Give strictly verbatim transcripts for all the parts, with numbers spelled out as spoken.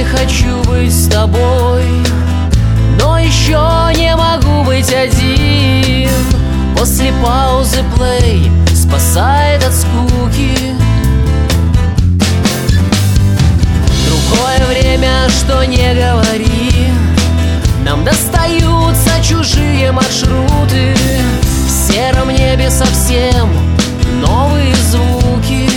хочу быть с тобой, но еще не могу быть один. После паузы плей спасает от скуки. Другое время, что не говори, нам достаются чужие маршруты. В сером небе совсем новые звуки.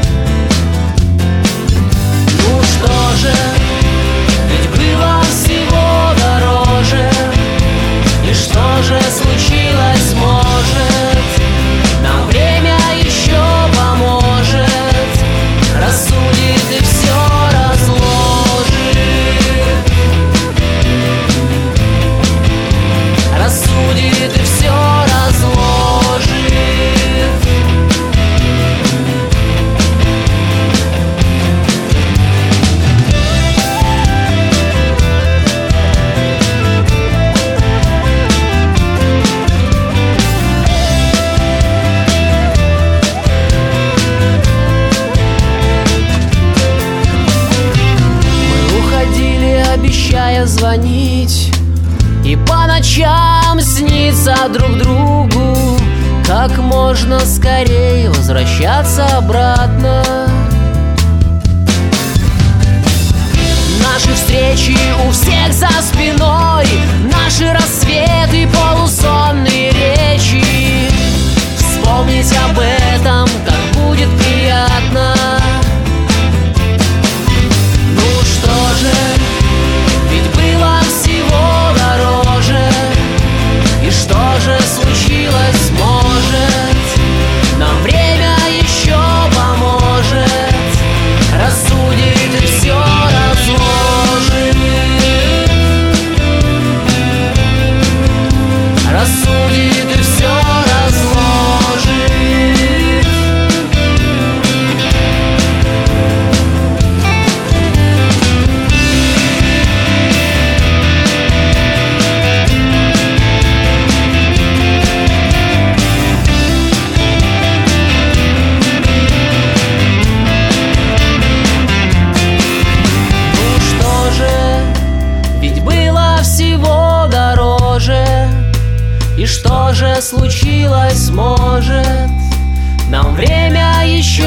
Ну что же, ведь было всего дороже. И что же случилось, может, нам время еще поможет, рассудит и все разложит. Рассудит и все разложит. Обещая звонить и по ночам сниться друг другу, как можно скорее возвращаться обратно. Наши встречи у всех за спиной, наши рассветы, полусонные речи. Вспомнить об этом так будет приятно. Ну что же, ведь было всего дороже. И что же случилось, может, нам время еще поможет, рассудит и все разложит. Рассудит и все разложит. И что же случилось, может, нам время еще